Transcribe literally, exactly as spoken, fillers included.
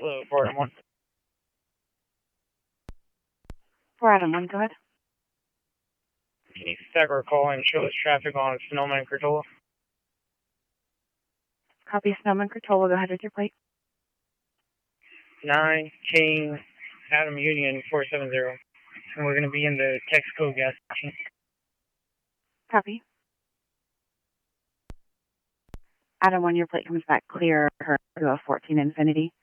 Hello, four Adam one. four Adam one, go ahead. Can you stack our call and show us traffic on Sonoma and Crotola? Copy Sonoma and Crotola, go ahead with your plate. nine King Adam Union four seven zero. And we're going to be in the Texaco gas station. Copy. Adam one, your plate comes back clear to a fourteen Infinity.